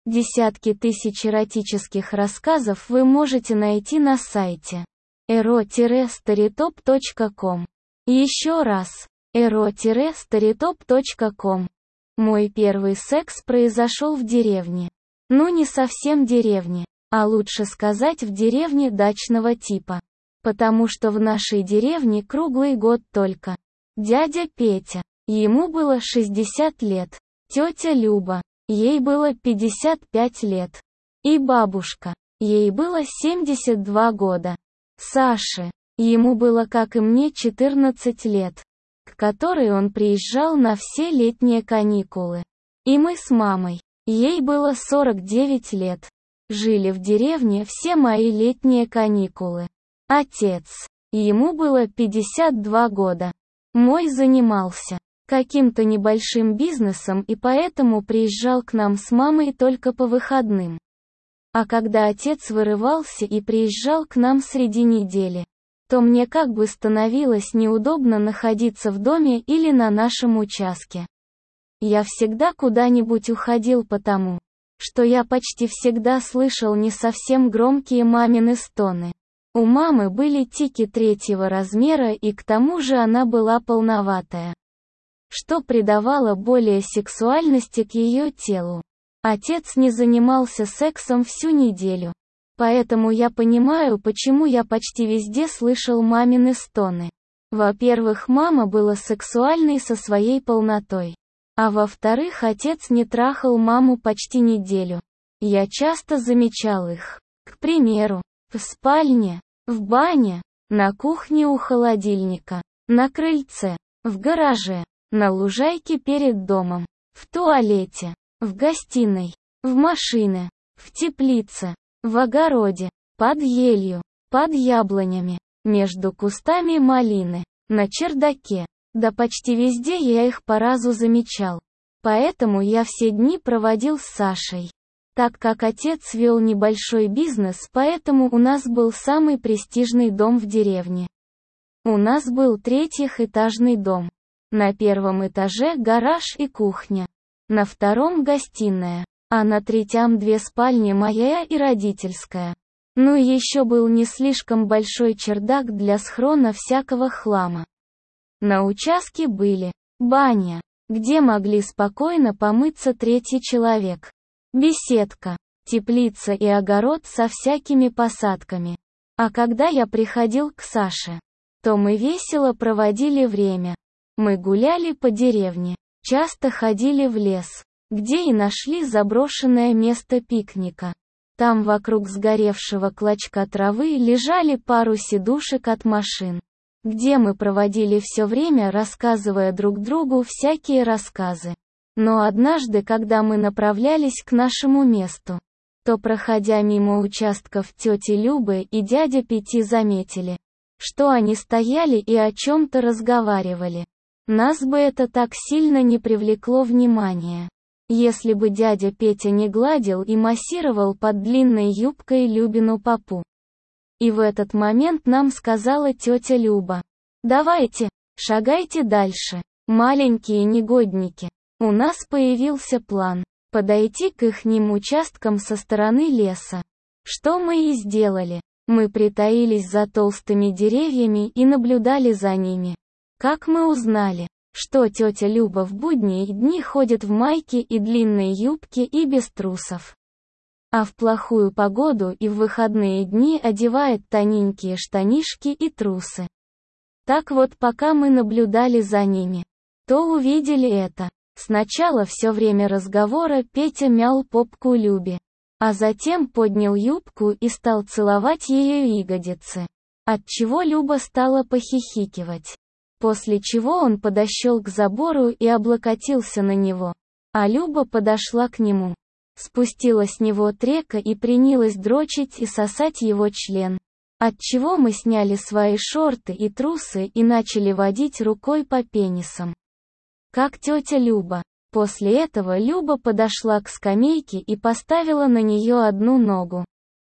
Десятки тысяч эротических рассказов вы можете найти на сайте ero-storytop.com. Еще раз, ero-storytop.com. Мой первый секс произошел в деревне. Ну не совсем деревне, а лучше сказать в деревне дачного типа. Потому что в нашей деревне круглый год только. Дядя Петя, ему было 60 лет. Тетя Люба, ей было 55 лет. И бабушка, ей было 72 года. Саше, ему было, как и мне, 14 лет, к которой он приезжал на все летние каникулы. И мы с мамой, ей было 49 лет, жили в деревне все мои летние каникулы. Отец, ему было 52 года. Мой занимался каким-то небольшим бизнесом и поэтому приезжал к нам с мамой только по выходным. А когда отец вырывался и приезжал к нам среди недели, то мне как бы становилось неудобно находиться в доме или на нашем участке. Я всегда куда-нибудь уходил потому, что я почти всегда слышал не совсем громкие мамины стоны. У мамы были тики 3-го размера и к тому же она была полноватая, что придавало более сексуальности к ее телу. Отец не занимался сексом всю неделю. Поэтому я понимаю, почему я почти везде слышал мамины стоны. Во-первых, мама была сексуальной со своей полнотой. А во-вторых, отец не трахал маму почти неделю. Я часто замечал их. К примеру, в спальне, в бане, на кухне у холодильника, на крыльце, в гараже, на лужайке перед домом, в туалете, в гостиной, в машине, в теплице, в огороде, под елью, под яблонями, между кустами малины, на чердаке. Да почти везде я их по разу замечал. Поэтому я все дни проводил с Сашей. Так как отец вел небольшой бизнес, поэтому у нас был самый престижный дом в деревне. У нас был 3-этажный дом. На 1-м этаже гараж и кухня. На 2-м гостиная. А на 3-м 2 спальни, моя и родительская. Ну и еще был не слишком большой чердак для схрона всякого хлама. На участке были баня, где могли спокойно помыться 3-й человек. Беседка, теплица и огород со всякими посадками. А когда я приходил к Саше, то мы весело проводили время. Мы гуляли по деревне, часто ходили в лес, где и нашли заброшенное место пикника. Там вокруг сгоревшего клочка травы лежали пару сидушек от машин, где мы проводили все время, рассказывая друг другу всякие рассказы. Но однажды, когда мы направлялись к нашему месту, то, проходя мимо участков тети Любы и дядя Пети, заметили, что они стояли и о чем-то разговаривали. Нас бы это так сильно не привлекло внимания, если бы дядя Петя не гладил и массировал под длинной юбкой Любину попу. И в этот момент нам сказала тетя Люба: «Давайте, шагайте дальше, маленькие негодники». У нас появился план – подойти к ихним участкам со стороны леса. Что мы и сделали. Мы притаились за толстыми деревьями и наблюдали за ними. Как мы узнали, что тетя Люба в будние дни ходит в майке и длинной юбке и без трусов, а в плохую погоду и в выходные дни одевает тоненькие штанишки и трусы. Так вот, пока мы наблюдали за ними, то увидели это. Сначала все время разговора Петя мял попку Любе, а затем поднял юбку и стал целовать ее ягодицы, отчего Люба стала похихикивать. После чего он подошел к забору и облокотился на него, а Люба подошла к нему, спустила с него трека и принялась дрочить и сосать его член, отчего мы сняли свои шорты и трусы и начали водить рукой по пенисам, как тетя Люба. После этого Люба подошла к скамейке и поставила на нее одну ногу.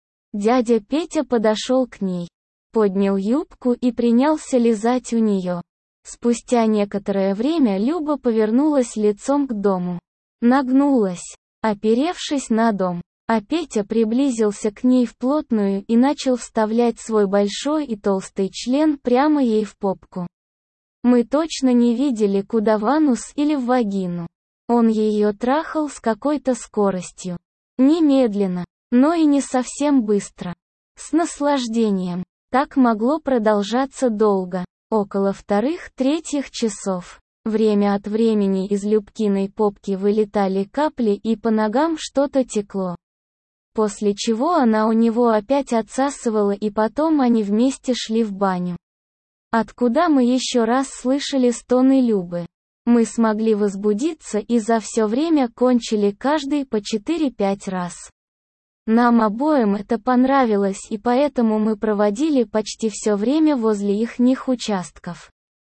Дядя Петя подошел к ней, поднял юбку и принялся лизать у нее. Спустя некоторое время Люба повернулась лицом к дому, нагнулась, оперевшись на дом. А Петя приблизился к ней вплотную и начал вставлять свой большой и толстый член прямо ей в попку. Мы точно не видели, куда в анус или в вагину. Он ее трахал с какой-то скоростью. Немедленно, но и не совсем быстро. С наслаждением. Так могло продолжаться долго, около 2-3 часов. Время от времени из Любкиной попки вылетали капли и по ногам что-то текло. После чего она у него опять отсасывала и потом они вместе шли в баню. Откуда мы еще раз слышали стоны Любы. Мы смогли возбудиться и за все время кончили каждый по 4-5 раз. Нам обоим это понравилось и поэтому мы проводили почти все время возле ихних участков.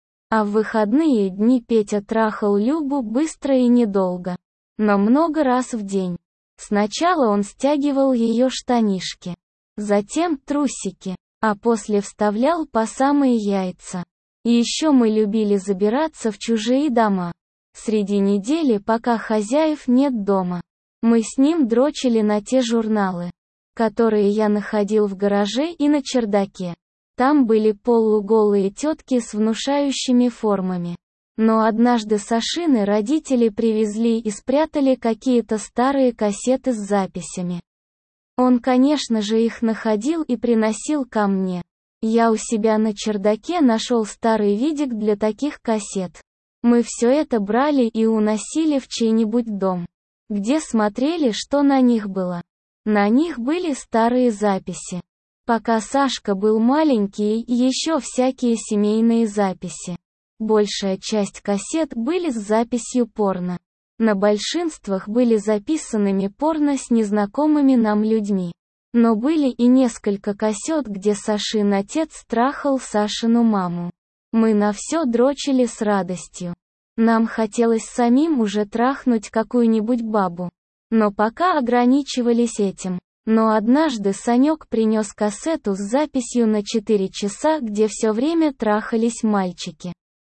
А в выходные дни Петя трахал Любу быстро и недолго. Но много раз в день. Сначала он стягивал ее штанишки. Затем трусики. А после вставлял по самые яйца. И еще мы любили забираться в чужие дома. Среди недели, пока хозяев нет дома. Мы с ним дрочили на те журналы, которые я находил в гараже и на чердаке. Там были полуголые тетки с внушающими формами. Но однажды Сашины родители привезли и спрятали какие-то старые кассеты с записями. Он, конечно же, их находил и приносил ко мне. Я у себя на чердаке нашел старый видик для таких кассет. Мы все это брали и уносили в чей-нибудь дом, где смотрели, что на них было. На них были старые записи. Пока Сашка был маленький, еще всякие семейные записи. Большая часть кассет были с записью порно. На большинствах были записанными порно с незнакомыми нам людьми. Но были и несколько кассет, где Сашин отец трахал Сашину маму. Мы на все дрочили с радостью. Нам хотелось самим уже трахнуть какую-нибудь бабу. Но пока ограничивались этим. Но однажды Санек принес кассету с записью на 4 часа, где все время трахались мальчики.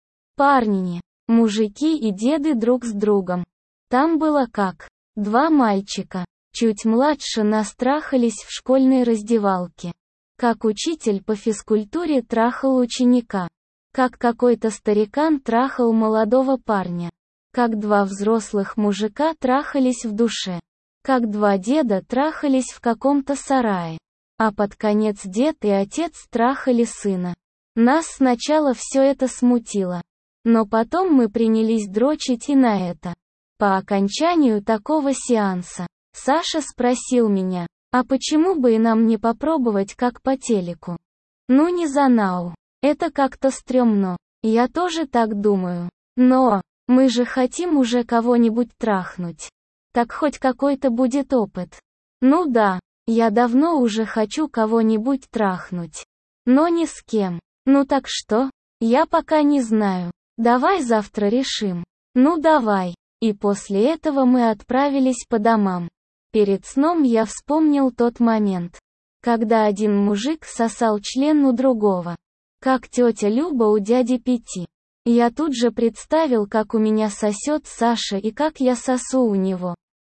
Парни, мужики и деды друг с другом. Там было как. 2 мальчика, чуть младше нас, трахались в школьной раздевалке. Как учитель по физкультуре трахал ученика. Как какой-то старикан трахал молодого парня. Как 2 взрослых мужика трахались в душе. Как 2 деда трахались в каком-то сарае. А под конец дед и отец трахали сына. Нас сначала все это смутило. Но потом мы принялись дрочить и на это. По окончанию такого сеанса, Саша спросил меня, а почему бы и нам не попробовать как по телеку? Ну не за нау. Это как-то стрёмно. Я тоже так думаю. Но, мы же хотим уже кого-нибудь трахнуть. Так хоть какой-то будет опыт. Ну да, я давно уже хочу кого-нибудь трахнуть. Но ни с кем. Ну так что? Я пока не знаю. Давай завтра решим. Ну давай. И после этого мы отправились по домам. Перед сном я вспомнил тот момент, когда один мужик сосал член у другого. Как тетя Люба у дяди Пети. Я тут же представил, как у меня сосет Саша и как я сосу у него.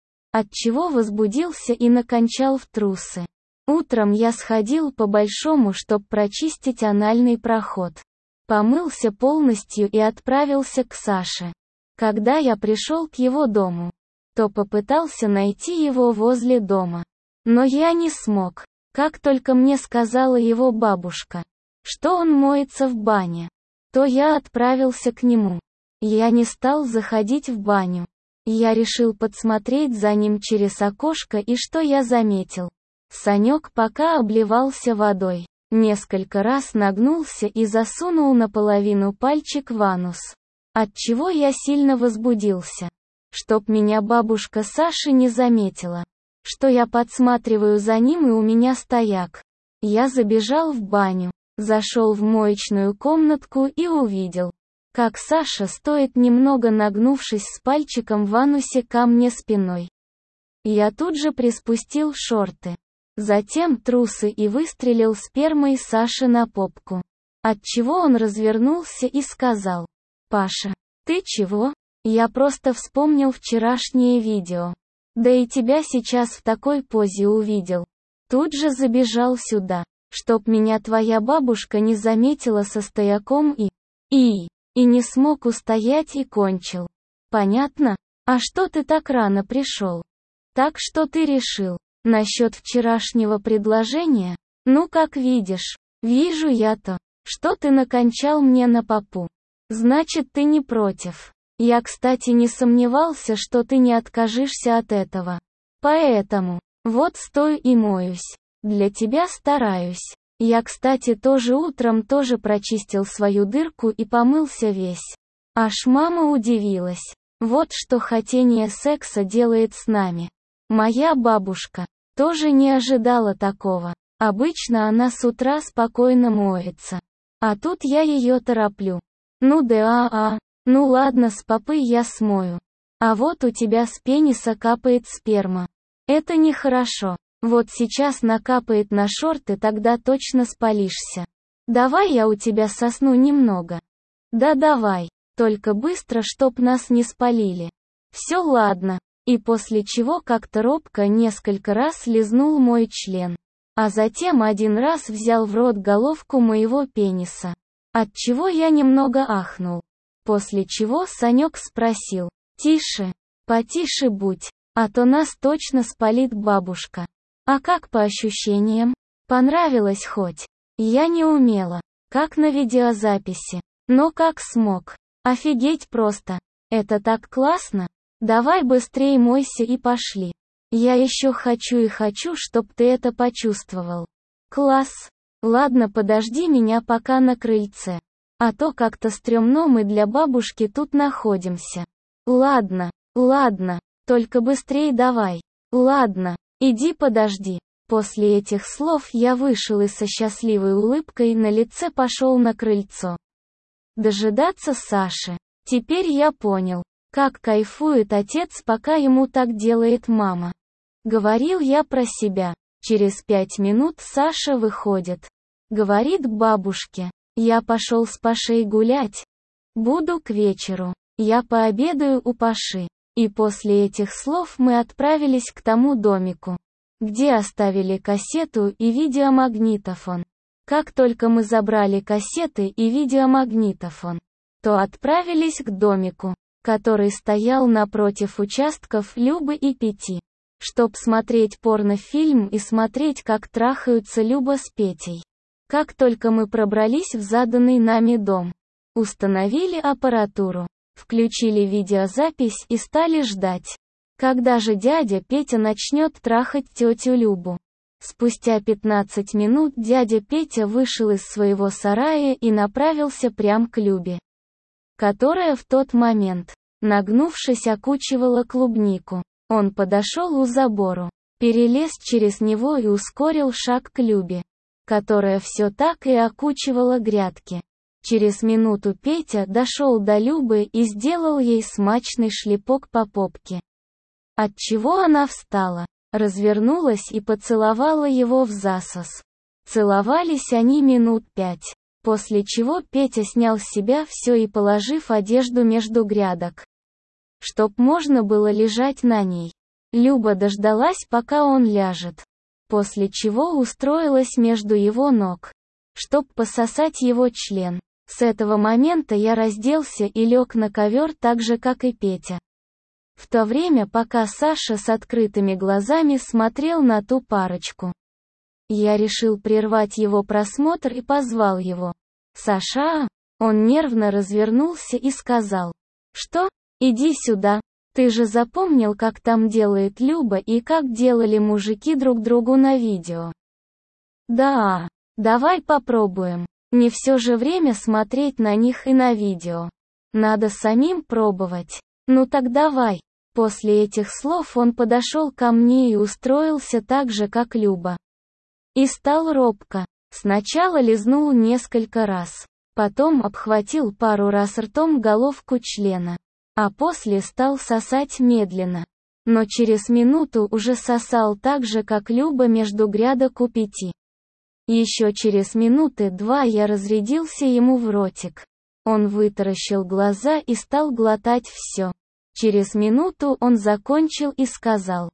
Отчего возбудился и накончал в трусы. Утром я сходил по-большому, чтоб прочистить анальный проход. Помылся полностью и отправился к Саше. Когда я пришел к его дому, то попытался найти его возле дома. Но я не смог. Как только мне сказала его бабушка, что он моется в бане, то я отправился к нему. Я не стал заходить в баню. Я решил подсмотреть за ним через окошко, и что я заметил? Санек пока обливался водой. Несколько раз нагнулся и засунул наполовину пальчик в анус. Отчего я сильно возбудился. Чтоб меня бабушка Саши не заметила, что я подсматриваю за ним и у меня стояк. Я забежал в баню, зашел в моечную комнатку и увидел, как Саша стоит, немного нагнувшись с пальчиком в анусе ко мне спиной. Я тут же приспустил шорты. Затем трусы и выстрелил спермой Саше на попку. Отчего он развернулся и сказал: «Паша, ты чего?» Я просто вспомнил вчерашнее видео. Да и тебя сейчас в такой позе увидел. Тут же забежал сюда, чтоб меня твоя бабушка не заметила со стояком и не смог устоять и кончил. Понятно? А что ты так рано пришел? Так что ты решил? Насчет вчерашнего предложения? Ну как видишь, вижу я то, что ты накончал мне на попу. Значит, ты не против. Я, кстати, не сомневался, что ты не откажешься от этого. Поэтому, вот стою и моюсь. Для тебя стараюсь. Я, кстати, тоже утром тоже прочистил свою дырку и помылся весь. Аж мама удивилась. Вот что хотение секса делает с нами. Моя бабушка тоже не ожидала такого. Обычно она с утра спокойно моется. А тут я ее тороплю. Ну да, ну ладно, с попы я смою. А вот у тебя с пениса капает сперма. Это нехорошо. Вот сейчас накапает на шорты, тогда точно спалишься. Давай я у тебя сосну немного. Да давай, только быстро, чтоб нас не спалили. Все ладно. И после чего как-то робко несколько раз лизнул мой член. А затем один раз взял в рот головку моего пениса. Отчего я немного ахнул. После чего Санек спросил: «Тише, потише будь, а то нас точно спалит бабушка». А как по ощущениям? Понравилось хоть? Я не умела, как на видеозаписи, но как смог. Офигеть просто. Это так классно. Давай быстрее мойся и пошли. Я еще хочу и хочу, чтоб ты это почувствовал. Класс. Ладно, подожди меня пока на крыльце. А то как-то стрёмно мы для бабушки тут находимся. Ладно, только быстрее давай. Ладно, иди подожди. После этих слов я вышел и со счастливой улыбкой на лице пошел на крыльцо. Дожидаться Саши. Теперь я понял, как кайфует отец, пока ему так делает мама. Говорил я про себя. Через 5 минут Саша выходит. Говорит к бабушке: я пошел с Пашей гулять. Буду к вечеру. Я пообедаю у Паши. И после этих слов мы отправились к тому домику, где оставили кассету и видеомагнитофон. Как только мы забрали кассеты и видеомагнитофон, то отправились к домику, который стоял напротив участков Любы и Пети, чтоб смотреть порнофильм и смотреть, как трахаются Люба с Петей. Как только мы пробрались в заданный нами дом, установили аппаратуру, включили видеозапись и стали ждать, когда же дядя Петя начнет трахать тетю Любу. Спустя 15 минут дядя Петя вышел из своего сарая и направился прямо к Любе, которая в тот момент, нагнувшись, окучивала клубнику. Он подошел у забору, перелез через него и ускорил шаг к Любе, которая все так и окучивала грядки. Через минуту Петя дошел до Любы и сделал ей смачный шлепок по попке. Отчего она встала, развернулась и поцеловала его в засос. Целовались они минут 5, после чего Петя снял с себя все и, положив одежду между грядок, чтоб можно было лежать на ней, Люба дождалась, пока он ляжет, после чего устроилась между его ног, чтоб пососать его член. С этого момента я разделся и лег на ковер так же, как и Петя. В то время, пока Саша с открытыми глазами смотрел на ту парочку, я решил прервать его просмотр и позвал его. «Саша!» Он нервно развернулся и сказал: «Что? Иди сюда. Ты же запомнил, как там делает Люба и как делали мужики друг другу на видео?» «Да. Давай попробуем. Не все же время смотреть на них и на видео. Надо самим пробовать. Ну так давай». После этих слов он подошел ко мне и устроился так же, как Люба. И стал робко. Сначала лизнул несколько раз, потом обхватил пару раз ртом головку члена, а после стал сосать медленно. Но через минуту уже сосал так же, как Люба, между грядок у Пяти. Еще через минуты 2 я разрядился ему в ротик. Он вытаращил глаза и стал глотать все, Через минуту он закончил и сказал: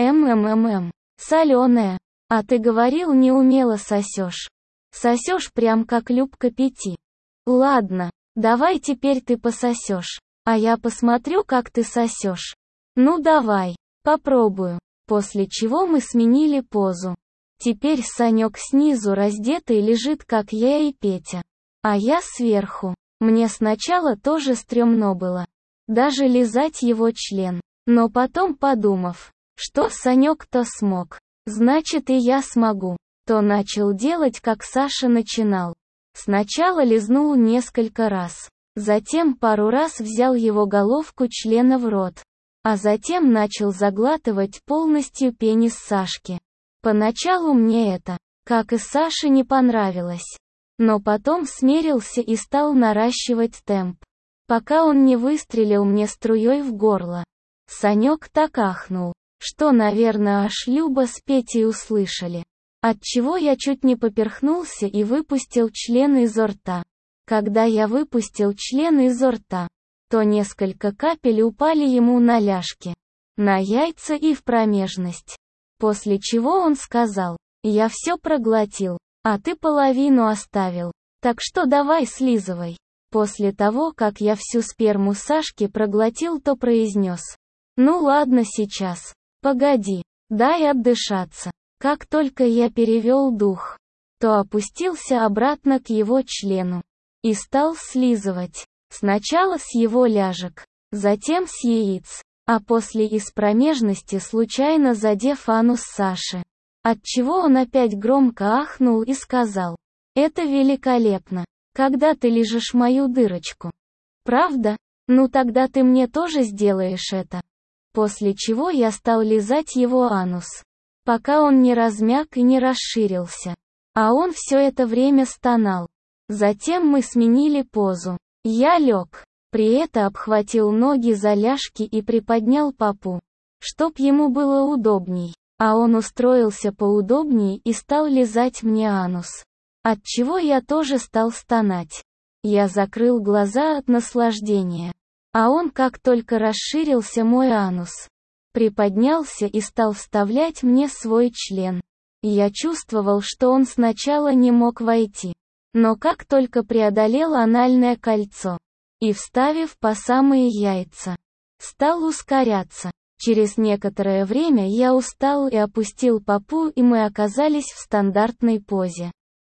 соленая. А ты говорил, не умело сосешь. Сосешь прям как Любка Пяти. Ладно, давай теперь ты пососешь. А я посмотрю, как ты сосешь. Ну давай, попробую. После чего мы сменили позу. Теперь Санек снизу раздетый лежит, как я и Петя. А я сверху. Мне сначала тоже стрёмно было. Даже лизать его член. Но потом, подумав, что Санек-то смог, значит и я смогу, то начал делать, как Саша начинал. Сначала лизнул несколько раз. Затем пару раз взял его головку члена в рот. А затем начал заглатывать полностью пенис Сашки. Поначалу мне это, как и Саше, не понравилось. Но потом смирился и стал наращивать темп, пока он не выстрелил мне струей в горло. Санек так ахнул, что, наверное, аж Люба с Петей услышали. Отчего я чуть не поперхнулся и выпустил член изо рта. Когда я выпустил член изо рта, то несколько капель упали ему на ляжки, на яйца и в промежность. После чего он сказал: «Я все проглотил, а ты половину оставил, так что давай слизывай». После того, как я всю сперму Сашки проглотил, то произнес: «Ну ладно сейчас, погоди, дай отдышаться». Как только я перевел дух, то опустился обратно к его члену и стал слизывать. Сначала с его ляжек, затем с яиц, а после из промежности, случайно задев анус Саши. Отчего он опять громко ахнул и сказал: «Это великолепно, когда ты лижешь мою дырочку. Правда? Ну тогда ты мне тоже сделаешь это». После чего я стал лизать его анус, пока он не размяк и не расширился. А он все это время стонал. Затем мы сменили позу. Я лег, при этом обхватил ноги за ляжки и приподнял попу, чтоб ему было удобней. А он устроился поудобней и стал лизать мне анус. Отчего я тоже стал стонать. Я закрыл глаза от наслаждения. А он, как только расширился мой анус, приподнялся и стал вставлять мне свой член. Я чувствовал, что он сначала не мог войти. Но как только преодолел анальное кольцо и, вставив по самые яйца, стал ускоряться. Через некоторое время я устал и опустил попу, и мы оказались в стандартной позе.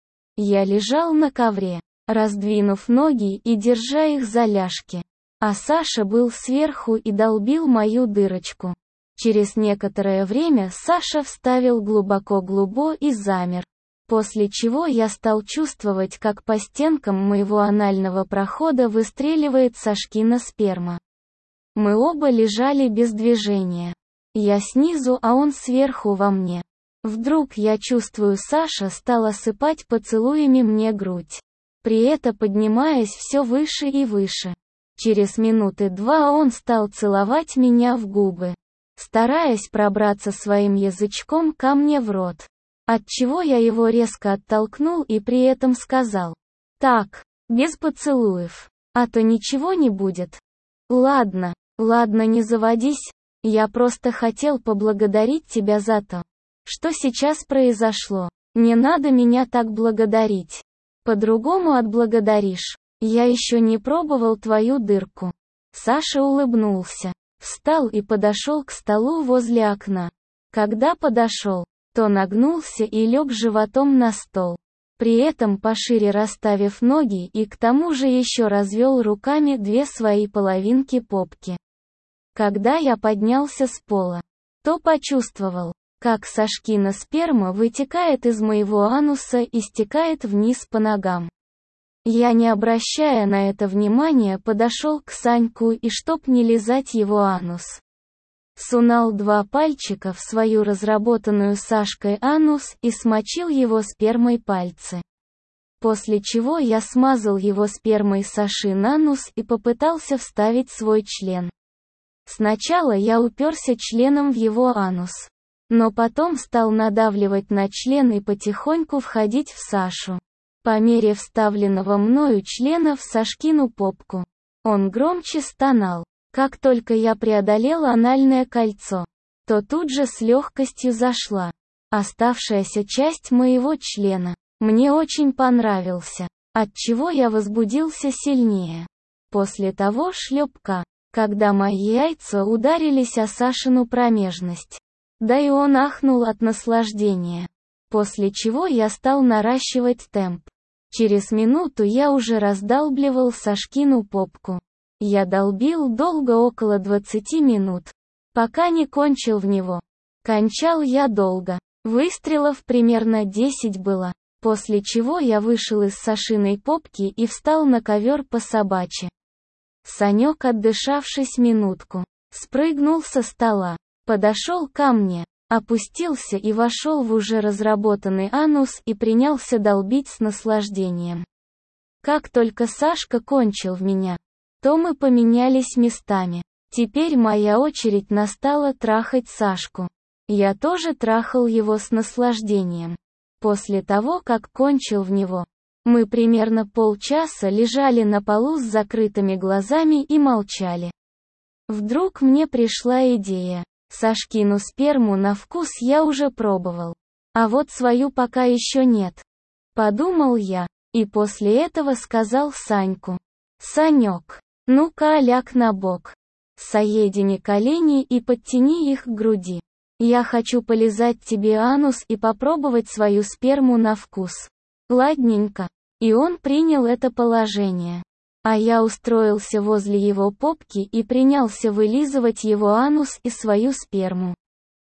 Я лежал на ковре, раздвинув ноги и держа их за ляжки. А Саша был сверху и долбил мою дырочку. Через некоторое время Саша вставил глубоко и замер. После чего я стал чувствовать, как по стенкам моего анального прохода выстреливает Сашкина сперма. Мы оба лежали без движения. Я снизу, а он сверху во мне. Вдруг я чувствую, Саша стал осыпать поцелуями мне грудь, при этом поднимаясь все выше и выше. Через минуты 2 он стал целовать меня в губы, стараясь пробраться своим язычком ко мне в рот. Отчего я его резко оттолкнул и при этом сказал: «Так, без поцелуев, а то ничего не будет». «Ладно, не заводись, я просто хотел поблагодарить тебя за то, что сейчас произошло. Не надо меня так благодарить. По-другому отблагодаришь. Я еще не пробовал твою дырку». Саша улыбнулся, встал и подошел к столу возле окна. Когда подошел, то нагнулся и лег животом на стол, при этом пошире расставив ноги и к тому же еще развел руками 2 свои половинки попки. Когда я поднялся с пола, то почувствовал, как Сашкина сперма вытекает из моего ануса и стекает вниз по ногам. Я, не обращая на это внимания, подошел к Саньку и, чтоб не лизать его анус, сунул 2 пальчика в свою разработанную Сашкой анус и смочил его спермой пальцы. После чего я смазал его спермой Сашин анус и попытался вставить свой член. Сначала я уперся членом в его анус, но потом стал надавливать на член и потихоньку входить в Сашу. По мере вставленного мною члена в Сашкину попку, он громче стонал. Как только я преодолела анальное кольцо, то тут же с легкостью зашла. Оставшаяся часть моего члена мне очень понравился, отчего я возбудился сильнее. После того шлепка, когда мои яйца ударились о Сашину промежность. Да и он ахнул от наслаждения. После чего я стал наращивать темп. Через минуту я уже раздалбливал Сашкину попку. Я долбил долго, около 20 минут, пока не кончил в него. Кончал я долго. Выстрелов примерно 10 было, после чего я вышел из Сашиной попки и встал на ковер по-собачьи. Санек, отдышавшись минутку, спрыгнул со стола, подошел ко мне, опустился и вошел в уже разработанный анус и принялся долбить с наслаждением. Как только Сашка кончил в меня, то мы поменялись местами. Теперь моя очередь настала трахать Сашку. Я тоже трахал его с наслаждением. После того, как кончил в него, мы примерно полчаса лежали на полу с закрытыми глазами и молчали. Вдруг мне пришла идея. Сашкину сперму на вкус я уже пробовал, а вот свою пока еще нет. Подумал я, и после этого сказал Саньку: «Санек, ну-ка ляг на бок. Соедини колени и подтяни их к груди. Я хочу полизать тебе анус и попробовать свою сперму на вкус. Ладненько». И он принял это положение. А я устроился возле его попки и принялся вылизывать его анус и свою сперму.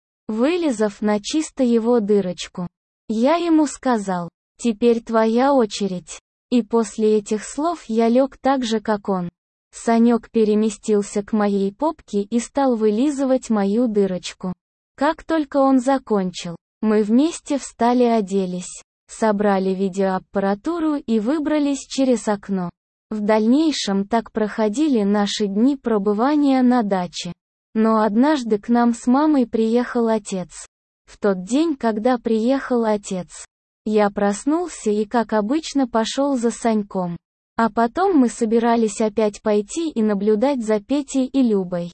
Вылизав на чисто его дырочку, я ему сказал: «Теперь твоя очередь». И после этих слов я лег так же, как он. Санек переместился к моей попке и стал вылизывать мою дырочку. Как только он закончил, мы вместе встали, оделись, собрали видеоаппаратуру и выбрались через окно. В дальнейшем так проходили наши дни пребывания на даче. Но однажды к нам с мамой приехал отец. В тот день, когда приехал отец, я проснулся и, как обычно, пошел за Саньком. А потом мы собирались опять пойти и наблюдать за Петей и Любой.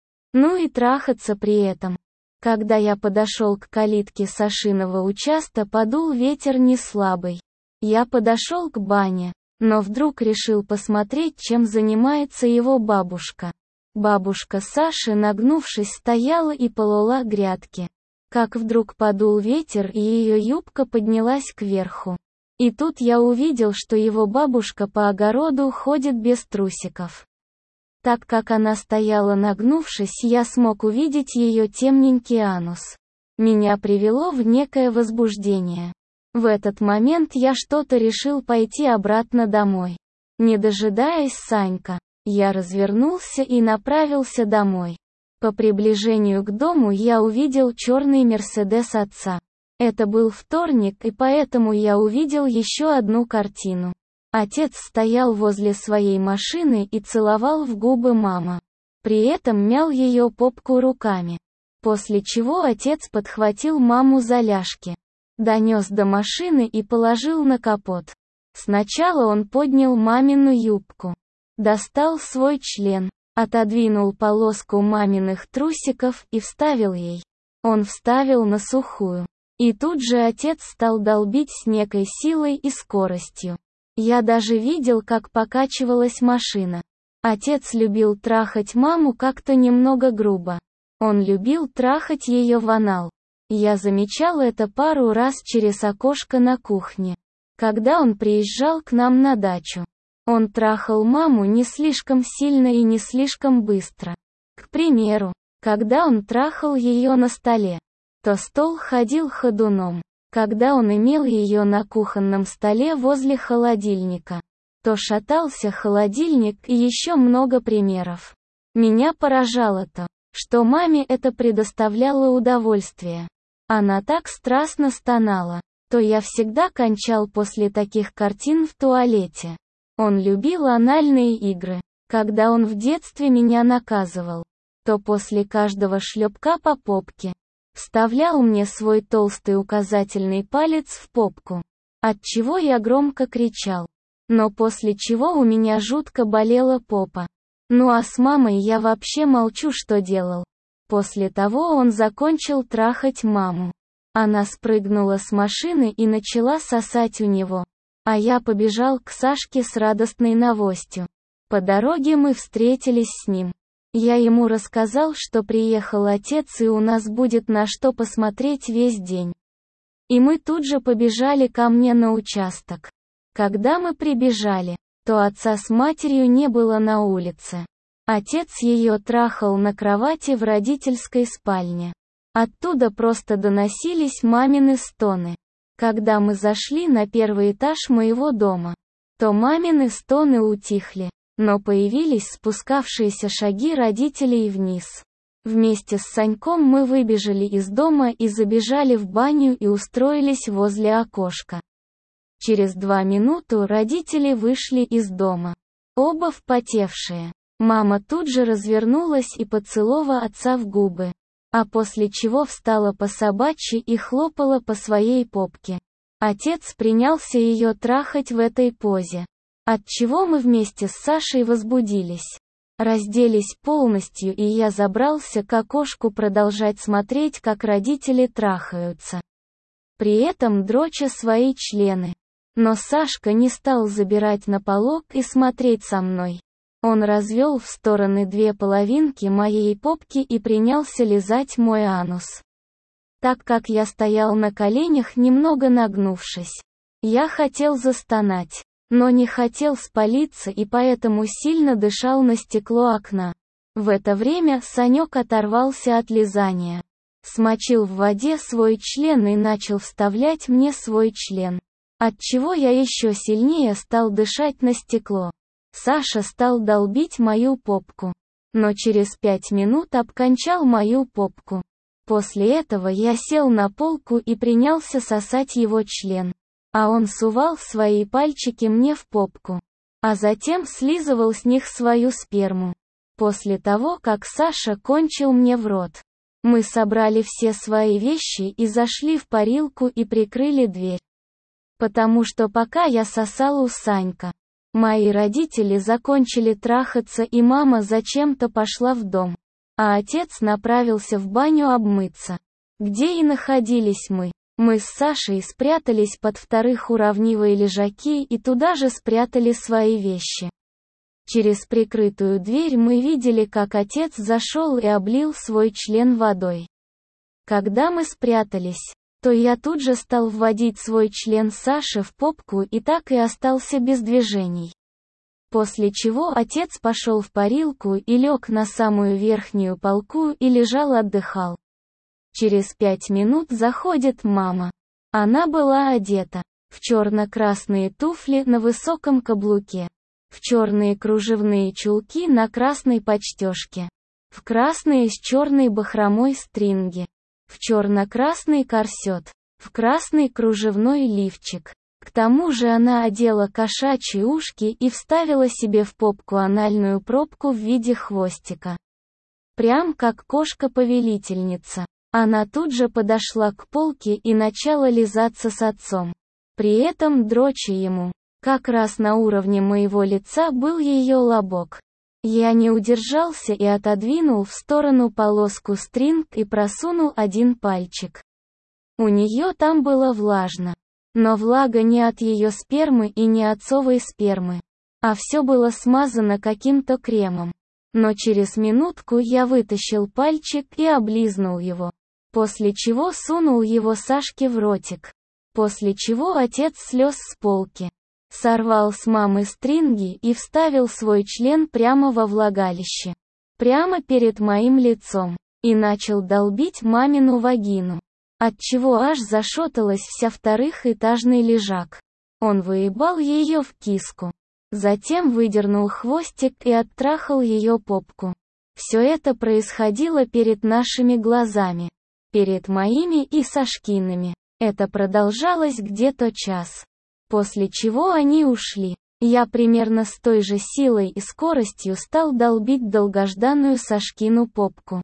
Ну и трахаться при этом. Когда я подошел к калитке Сашиного участка, подул ветер не слабый. Я подошел к бане, но вдруг решил посмотреть, чем занимается его бабушка. Бабушка Саши, нагнувшись, стояла и полола грядки. Как вдруг подул ветер и ее юбка поднялась кверху. И тут я увидел, что его бабушка по огороду ходит без трусиков. Так как она стояла нагнувшись, я смог увидеть ее темненький анус. Меня привело в некое возбуждение. В этот момент я что-то решил пойти обратно домой. Не дожидаясь Санька, я развернулся и направился домой. По приближению к дому я увидел черный Мерседес отца. Это был вторник, и поэтому я увидел еще одну картину. Отец стоял возле своей машины и целовал в губы маму. При этом мял ее попку руками. После чего отец подхватил маму за ляжки, донес до машины и положил на капот. Сначала он поднял мамину юбку, достал свой член, отодвинул полоску маминых трусиков и вставил ей. Он вставил на сухую. И тут же отец стал долбить с некой силой и скоростью. Я даже видел, как покачивалась машина. Отец любил трахать маму как-то немного грубо. Он любил трахать ее в анал. Я замечал это пару раз через окошко на кухне. Когда он приезжал к нам на дачу, он трахал маму не слишком сильно и не слишком быстро. К примеру, когда он трахал ее на столе, то стол ходил ходуном. Когда он имел ее на кухонном столе возле холодильника, то шатался холодильник, и еще много примеров. Меня поражало то, что маме это предоставляло удовольствие. Она так страстно стонала, то я всегда кончал после таких картин в туалете. Он любил анальные игры. Когда он в детстве меня наказывал, то после каждого шлепка по попке вставлял мне свой толстый указательный палец в попку, отчего я громко кричал. Но после чего у меня жутко болела попа. Ну а с мамой я вообще молчу, что делал. После того он закончил трахать маму. Она спрыгнула с машины и начала сосать у него. А я побежал к Сашке с радостной новостью. По дороге мы встретились с ним. Я ему рассказал, что приехал отец и у нас будет на что посмотреть весь день. И мы тут же побежали ко мне на участок. Когда мы прибежали, то отца с матерью не было на улице. Отец ее трахал на кровати в родительской спальне. Оттуда просто доносились мамины стоны. Когда мы зашли на первый этаж моего дома, то мамины стоны утихли, но появились спускавшиеся шаги родителей вниз. Вместе с Саньком мы выбежали из дома и забежали в баню и устроились возле окошка. Через 2 минуты родители вышли из дома. Оба впотевшие. Мама тут же развернулась и поцеловала отца в губы. А после чего встала по собачьи и хлопала по своей попке. Отец принялся ее трахать в этой позе. Отчего мы вместе с Сашей возбудились. Разделись полностью, и я забрался к окошку продолжать смотреть, как родители трахаются. При этом дроча свои члены. Но Сашка не стал забирать на полок и смотреть со мной. Он развел в стороны 2 половинки моей попки и принялся лизать мой анус. Так как я стоял на коленях, немного нагнувшись. Я хотел застонать, но не хотел спалиться и поэтому сильно дышал на стекло окна. В это время Санек оторвался от лизания. Смочил в воде свой член и начал вставлять мне свой член. Отчего я еще сильнее стал дышать на стекло. Саша стал долбить мою попку. Но через 5 минут обкончал мою попку. После этого я сел на полку и принялся сосать его член. А он сувал свои пальчики мне в попку. А затем слизывал с них свою сперму. После того, как Саша кончил мне в рот, мы собрали все свои вещи и зашли в парилку и прикрыли дверь. Потому что пока я сосал у Санька, мои родители закончили трахаться и мама зачем-то пошла в дом. А отец направился в баню обмыться. Где и находились мы. Мы с Сашей спрятались под 2 уравнивые лежаки и туда же спрятали свои вещи. Через прикрытую дверь мы видели, как отец зашел и облил свой член водой. Когда мы спрятались, то я тут же стал вводить свой член Саши в попку и так и остался без движений. После чего отец пошел в парилку и лег на самую верхнюю полку и отдыхал. Через 5 минут заходит мама. Она была одета в черно-красные туфли на высоком каблуке, в черные кружевные чулки на красной подтежке, в красные с черной бахромой стринги, в черно-красный корсет, в красный кружевной лифчик. К тому же она одела кошачьи ушки и вставила себе в попку анальную пробку в виде хвостика. Прям как кошка-повелительница. Она тут же подошла к полке и начала лизаться с отцом. При этом дроча ему. Как раз на уровне моего лица был ее лобок. Я не удержался и отодвинул в сторону полоску стринг и просунул 1 пальчик. У нее там было влажно. Но влага не от ее спермы и не отцовой спермы. А все было смазано каким-то кремом. Но через минутку я вытащил пальчик и облизнул его. После чего сунул его Сашке в ротик. После чего отец слез с полки. Сорвал с мамы стринги и вставил свой член прямо во влагалище. Прямо перед моим лицом. И начал долбить мамину вагину. Отчего аж зашоталась вся 2-этажный лежак. Он выебал ее в киску. Затем выдернул хвостик и оттрахал ее попку. Все это происходило перед нашими глазами. Перед моими и Сашкиными. Это продолжалось где-то час. После чего они ушли. Я примерно с той же силой и скоростью стал долбить долгожданную Сашкину попку.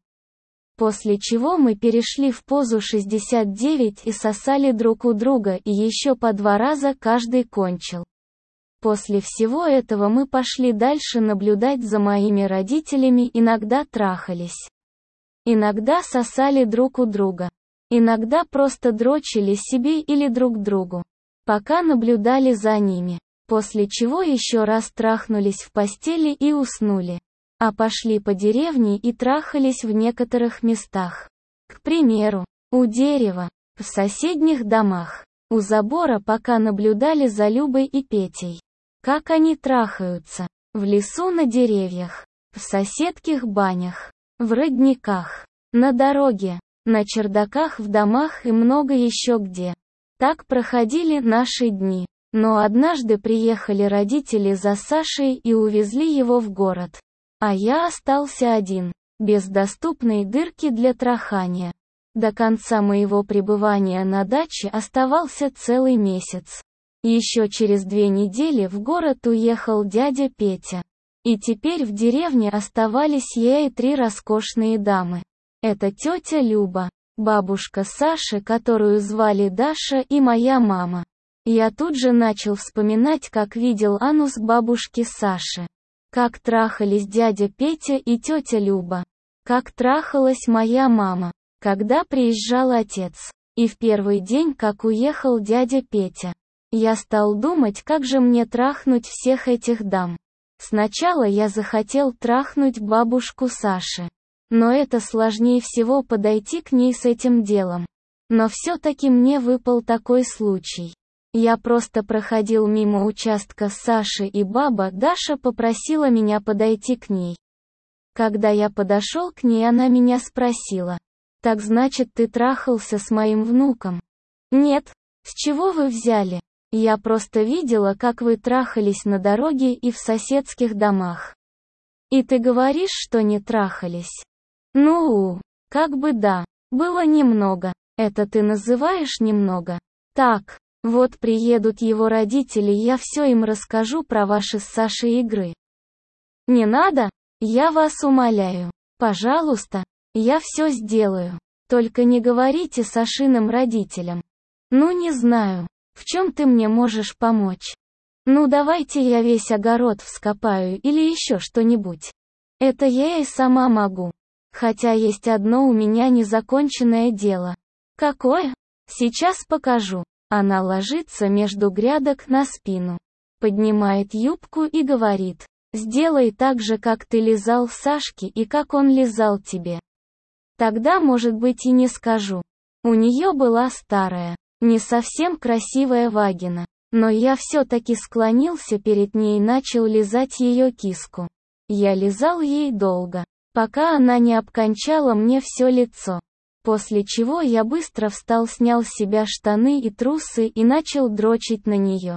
После чего мы перешли в позу 69 и сосали друг у друга и еще по 2 раза каждый кончил. После всего этого мы пошли дальше наблюдать за моими родителями, иногда трахались. Иногда сосали друг у друга. Иногда просто дрочили себе или друг другу. Пока наблюдали за ними. После чего еще раз трахнулись в постели и уснули. А пошли по деревне и трахались в некоторых местах. К примеру, у дерева, в соседних домах, у забора, пока наблюдали за Любой и Петей. Как они трахаются. В лесу на деревьях. В соседских банях. В родниках. На дороге. На чердаках в домах и много еще где. Так проходили наши дни. Но однажды приехали родители за Сашей и увезли его в город. А я остался один, без доступной дырки для трахания. До конца моего пребывания на даче оставался целый месяц. Еще через 2 недели в город уехал дядя Петя. И теперь в деревне оставались я и 3 роскошные дамы. Это тетя Люба, бабушка Саши, которую звали Даша, и моя мама. Я тут же начал вспоминать, как видел анус бабушки Саши. Как трахались дядя Петя и тетя Люба. Как трахалась моя мама, когда приезжал отец. И в первый день, как уехал дядя Петя. Я стал думать, как же мне трахнуть всех этих дам. Сначала я захотел трахнуть бабушку Саши. Но это сложнее всего подойти к ней с этим делом. Но все-таки мне выпал такой случай. Я просто проходил мимо участка Саши, и баба Даша попросила меня подойти к ней. Когда я подошел к ней, она меня спросила: «Так значит, ты трахался с моим внуком?» «Нет. С чего вы взяли? Я просто видела, как вы трахались на дороге и в соседских домах». «И ты говоришь, что не трахались?» «Ну, как бы да. Было немного. Это ты называешь немного?» «Так. Вот приедут его родители, я все им расскажу про ваши с Сашей игры». «Не надо, я вас умоляю. Пожалуйста, я все сделаю. Только не говорите Сашиным родителям». «Ну не знаю, в чем ты мне можешь помочь?» «Ну давайте я весь огород вскопаю или еще что-нибудь. Это я и сама могу. Хотя есть одно у меня незаконченное дело». «Какое? Сейчас покажу». Она ложится между грядок на спину, поднимает юбку и говорит: «Сделай так же, как ты лизал Сашке и как он лизал тебе». Тогда, может быть, и не скажу. У нее была старая, не совсем красивая вагина, но я все-таки склонился перед ней и начал лизать ее киску. Я лизал ей долго, пока она не обкончала мне все лицо. После чего я быстро встал, снял с себя штаны и трусы и начал дрочить на нее.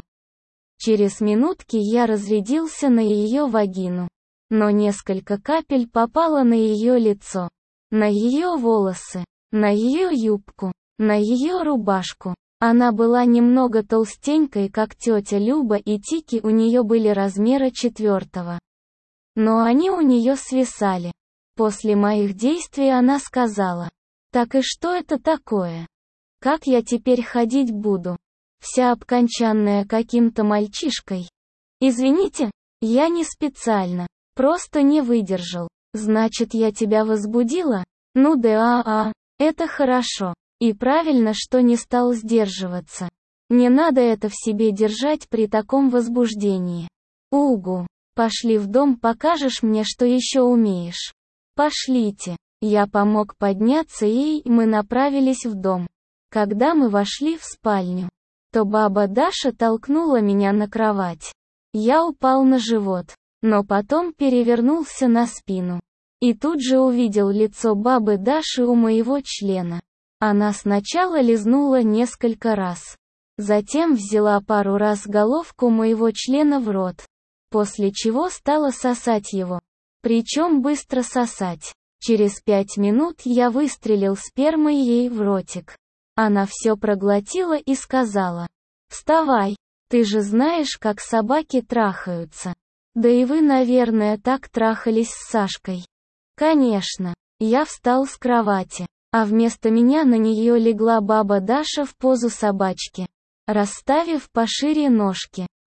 Через минутки я разрядился на ее вагину. Но несколько капель попало на ее лицо, на ее волосы, на ее юбку, на ее рубашку. Она была немного толстенькой, как тетя Люба, и тики у нее были размера 4. Но они у нее свисали. После моих действий она сказала: «Так и что это такое? Как я теперь ходить буду? Вся обкончанная каким-то мальчишкой». «Извините, я не специально, просто не выдержал». «Значит, я тебя возбудила?» «Ну да, это хорошо. И правильно, что не стал сдерживаться. Не надо это в себе держать при таком возбуждении». «Угу. Пошли в дом, покажешь мне, что еще умеешь». «Пошлите». Я помог подняться ей, и мы направились в дом. Когда мы вошли в спальню, то баба Даша толкнула меня на кровать. Я упал на живот, но потом перевернулся на спину. И тут же увидел лицо бабы Даши у моего члена. Она сначала лизнула несколько раз. Затем взяла пару раз головку моего члена в рот. После чего стала сосать его. Причем быстро сосать. Через 5 минут я выстрелил спермой ей в ротик. Она все проглотила и сказала: «Вставай, ты же знаешь, как собаки трахаются. Да и вы, наверное, так трахались с Сашкой». Конечно. Я встал с кровати, а вместо меня на нее легла баба Даша в позу собачки, расставив пошире ножки.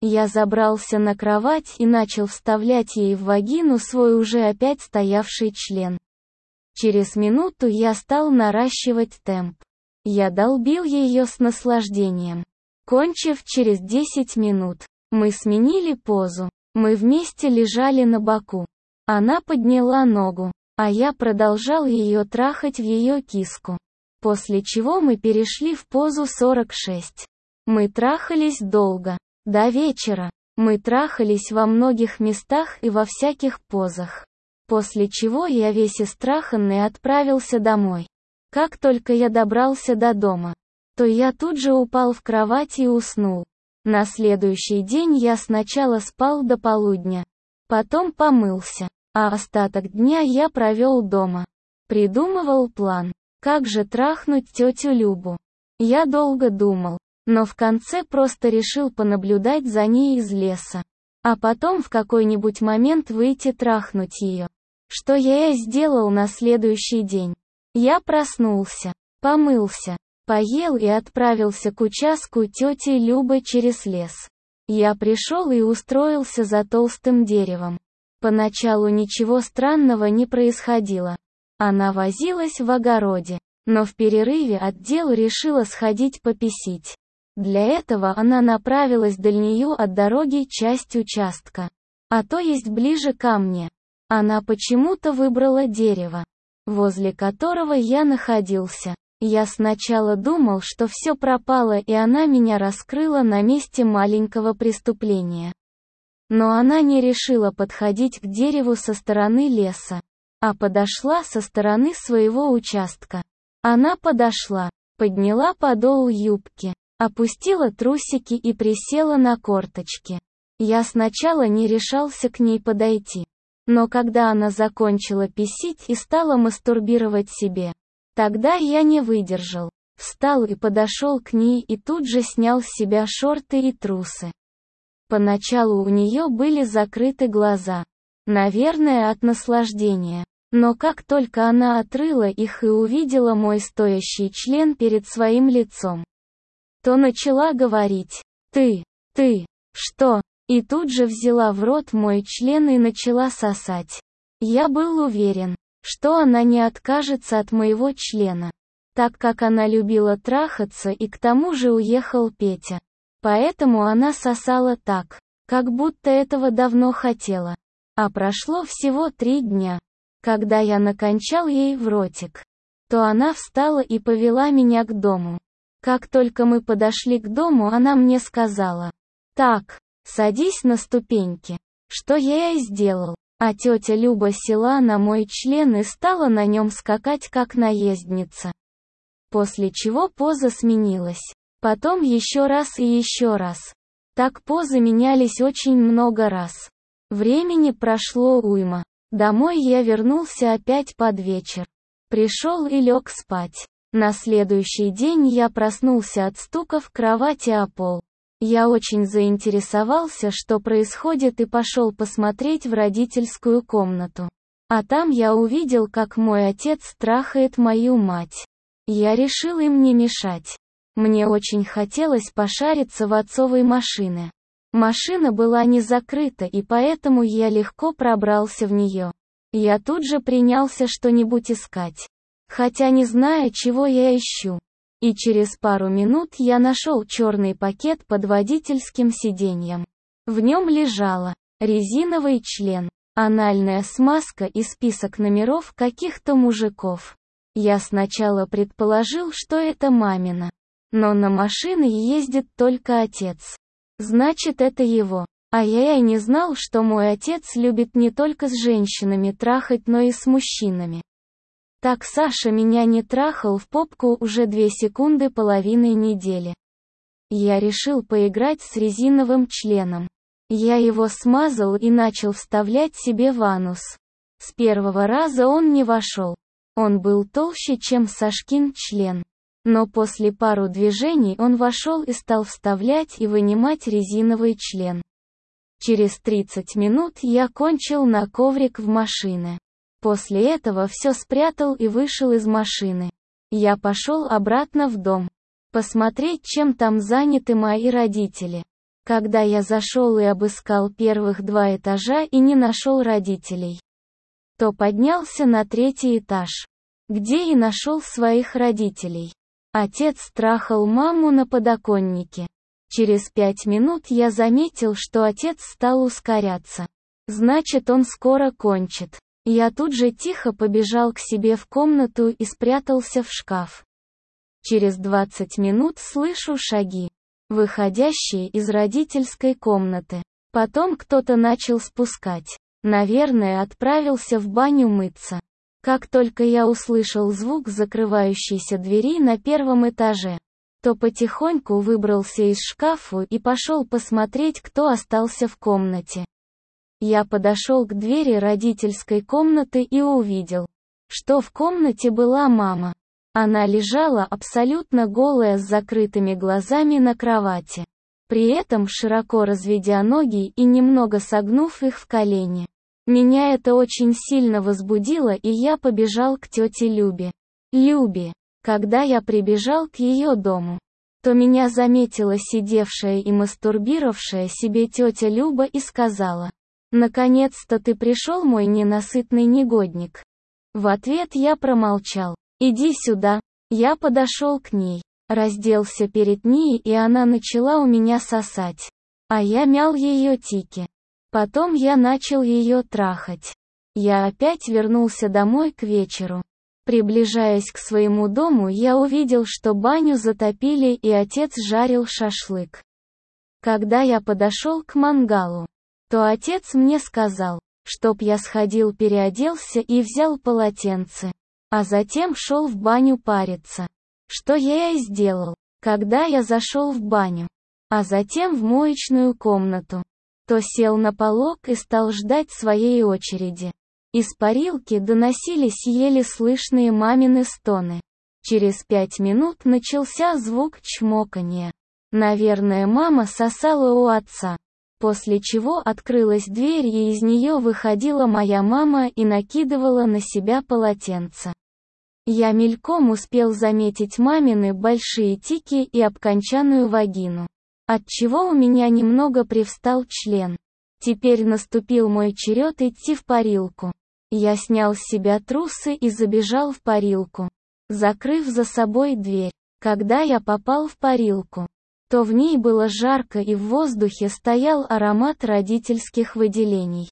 Я забрался на кровать и начал вставлять ей в вагину свой уже опять стоявший член. Через минуту я стал наращивать темп. Я долбил ее с наслаждением. Кончив через 10 минут, мы сменили позу. Мы вместе лежали на боку. Она подняла ногу, а я продолжал ее трахать в ее киску. После чего мы перешли в позу 46. Мы трахались долго. До вечера. Мы трахались во многих местах и во всяких позах. После чего я весь истраханный отправился домой. Как только я добрался до дома, то я тут же упал в кровать и уснул. На следующий день я сначала спал до полудня. Потом помылся, а остаток дня я провел дома. Придумывал план, как же трахнуть тетю Любу. Я долго думал, но в конце просто решил понаблюдать за ней из леса. А потом в какой-нибудь момент выйти трахнуть ее. Что я и сделал на следующий день. Я проснулся, помылся, поел и отправился к участку тети Любы через лес. Я пришел и устроился за толстым деревом. Поначалу ничего странного не происходило. Она возилась в огороде, но в перерыве от дел решила сходить пописить. Для этого она направилась дальнюю от дороги часть участка, а то есть ближе ко мне. Она почему-то выбрала дерево, возле которого я находился. Я сначала думал, что все пропало и она меня раскрыла на месте маленького преступления. Но она не решила подходить к дереву со стороны леса, а подошла со стороны своего участка. Она подошла, подняла подол юбки, опустила трусики и присела на корточки. Я сначала не решался к ней подойти. Но когда она закончила писить и стала мастурбировать себе, тогда я не выдержал. Встал и подошел к ней и тут же снял с себя шорты и трусы. Поначалу у нее были закрыты глаза. Наверное, от наслаждения. Но как только она отрыла их и увидела мой стоящий член перед своим лицом, то начала говорить: «Ты, что?» И тут же взяла в рот мой член и начала сосать. Я был уверен, что она не откажется от моего члена, так как она любила трахаться и к тому же уехал Петя. Поэтому она сосала так, как будто этого давно хотела. А прошло всего 3 дня. Когда я накончал ей в ротик, то она встала и повела меня к дому. Как только мы подошли к дому, она мне сказала: «Так, садись на ступеньки». Что я и сделал. А тетя Люба села на мой член и стала на нем скакать как наездница. После чего поза сменилась. Потом еще раз и еще раз. Так позы менялись очень много раз. Времени прошло уйма. Домой я вернулся опять под вечер. Пришел и лег спать. На следующий день я проснулся от стука в кровати о пол. Я очень заинтересовался, что происходит, и пошел посмотреть в родительскую комнату. А там я увидел, как мой отец трахает мою мать. Я решил им не мешать. Мне очень хотелось пошариться в отцовой машине. Машина была не закрыта, и поэтому я легко пробрался в нее. Я тут же принялся что-нибудь искать, хотя не зная, чего я ищу. И через пару минут я нашел черный пакет под водительским сиденьем. В нем лежала резиновый член, анальная смазка и список номеров каких-то мужиков. Я сначала предположил, что это мамина. Но на машине ездит только отец. Значит, это его. А я и не знал, что мой отец любит не только с женщинами трахать, но и с мужчинами. Так Саша меня не трахал в попку уже 2 секунды половиной недели. Я решил поиграть с резиновым членом. Я его смазал и начал вставлять себе в анус. С первого раза он не вошел. Он был толще, чем Сашкин член. Но после пару движений он вошел и стал вставлять и вынимать резиновый член. Через 30 минут я кончил на коврик в машине. После этого все спрятал и вышел из машины. Я пошел обратно в дом. Посмотреть, чем там заняты мои родители. Когда я зашел и обыскал первых 2 этажа и не нашел родителей, то поднялся на 3-й этаж, где и нашел своих родителей. Отец трахал маму на подоконнике. Через 5 минут я заметил, что отец стал ускоряться. Значит, он скоро кончит. Я тут же тихо побежал к себе в комнату и спрятался в шкаф. Через 20 минут слышу шаги, выходящие из родительской комнаты. Потом кто-то начал спускать. Наверное, отправился в баню мыться. Как только я услышал звук закрывающейся двери на 1-м этаже, то потихоньку выбрался из шкафа и пошел посмотреть, кто остался в комнате. Я подошел к двери родительской комнаты и увидел, что в комнате была мама. Она лежала абсолютно голая с закрытыми глазами на кровати, при этом широко разведя ноги и немного согнув их в колени. Меня это очень сильно возбудило, и я побежал к тете Любе. Когда я прибежал к ее дому, то меня заметила сидевшая и мастурбировавшая себе тетя Люба и сказала: «Наконец-то ты пришел, мой ненасытный негодник». В ответ я промолчал. «Иди сюда». Я подошел к ней, разделся перед ней, и она начала у меня сосать. А я мял ее тики. Потом я начал ее трахать. Я опять вернулся домой к вечеру. Приближаясь к своему дому, я увидел, что баню затопили и отец жарил шашлык. Когда я подошел к мангалу, то отец мне сказал, чтоб я сходил, переоделся и взял полотенце, а затем шел в баню париться. Что я и сделал. Когда я зашел в баню, а затем в моечную комнату, то сел на полок и стал ждать своей очереди. Из парилки доносились еле слышные мамины стоны. Через 5 минут начался звук чмоканья. Наверное, мама сосала у отца. После чего открылась дверь, и из нее выходила моя мама и накидывала на себя полотенце. Я мельком успел заметить мамины большие тики и обкончанную вагину, отчего у меня немного привстал член. Теперь наступил мой черед идти в парилку. Я снял с себя трусы и забежал в парилку, закрыв за собой дверь. Когда я попал в парилку, то в ней было жарко и в воздухе стоял аромат родительских выделений.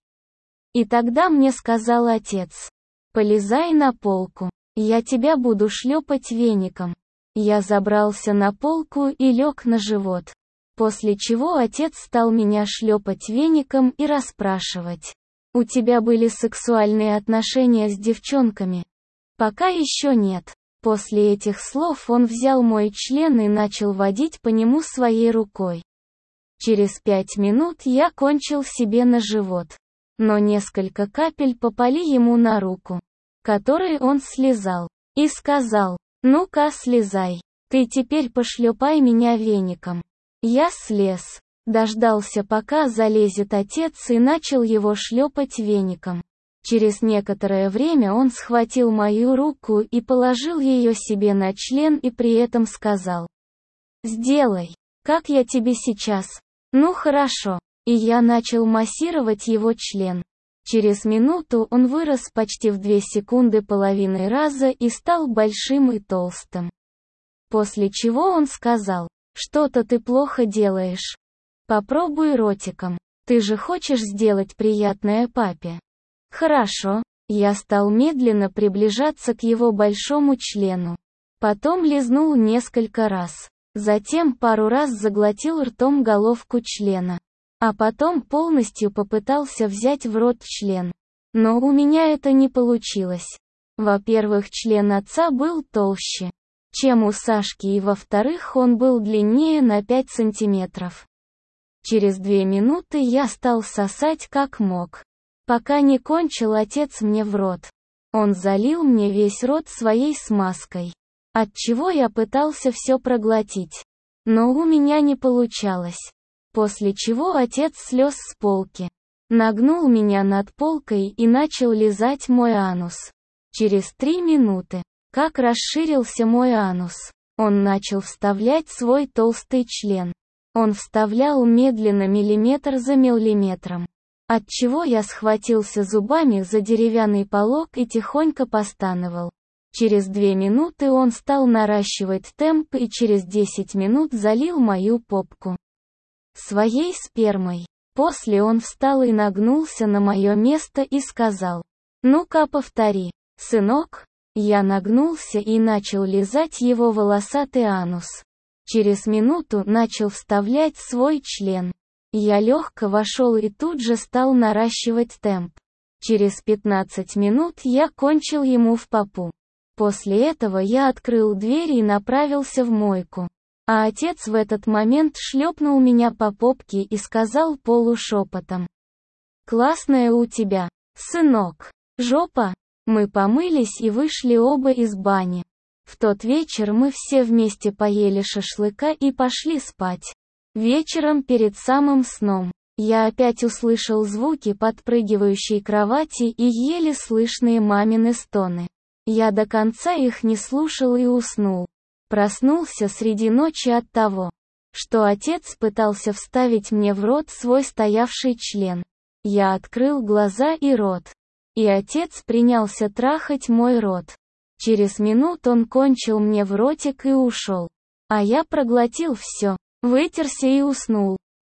И тогда мне сказал отец: «Полезай на полку, я тебя буду шлепать веником». Я забрался на полку и лег на живот. После чего отец стал меня шлепать веником и расспрашивать: «У тебя были сексуальные отношения с девчонками?» «Пока еще нет». После этих слов он взял мой член и начал водить по нему своей рукой. Через 5 минут я кончил себе на живот. Но несколько капель попали ему на руку, которые он слезал, и сказал: «Ну-ка, слезай. Ты теперь пошлепай меня веником». Я слез, дождался, пока залезет отец, и начал его шлепать веником. Через некоторое время он схватил мою руку и положил ее себе на член и при этом сказал: «Сделай, как я тебе сейчас». «Ну хорошо». И я начал массировать его член. Через минуту он вырос почти в 2 секунды половиной раза и стал большим и толстым. После чего он сказал: «Что-то ты плохо делаешь. Попробуй ротиком. Ты же хочешь сделать приятное папе». «Хорошо». Я стал медленно приближаться к его большому члену. Потом лизнул несколько раз. Затем пару раз заглотил ртом головку члена. А потом полностью попытался взять в рот член. Но у меня это не получилось. Во-первых, член отца был толще, чем у Сашки, и во-вторых, он был длиннее на 5 сантиметров. Через 2 минуты я стал сосать как мог. Пока не кончил отец мне в рот. Он залил мне весь рот своей смазкой, отчего я пытался все проглотить. Но у меня не получалось. После чего отец слез с полки, нагнул меня над полкой и начал лизать мой анус. Через 3 минуты, как расширился мой анус, он начал вставлять свой толстый член. Он вставлял медленно миллиметр за миллиметром. Отчего я схватился зубами за деревянный полог и тихонько постановал. Через 2 минуты он стал наращивать темп и через 10 минут залил мою попку своей спермой. После он встал и нагнулся на мое место и сказал: «Ну-ка повтори, сынок». Я нагнулся и начал лизать его волосатый анус. Через минуту начал вставлять свой член. Я легко вошел и тут же стал наращивать темп. Через 15 минут я кончил ему в попу. После этого я открыл дверь и направился в мойку. А отец в этот момент шлепнул меня по попке и сказал полушепотом: «Классная у тебя, сынок, жопа». Мы помылись и вышли оба из бани. В тот вечер мы все вместе поели шашлыка и пошли спать. Вечером перед самым сном я опять услышал звуки подпрыгивающей кровати и еле слышные мамины стоны. Я до конца их не слушал и уснул. Проснулся среди ночи от того, что отец пытался вставить мне в рот свой стоявший член. Я открыл глаза и рот. И отец принялся трахать мой рот. Через минуту он кончил мне в ротик и ушел. А я проглотил все, вытерся и уснул.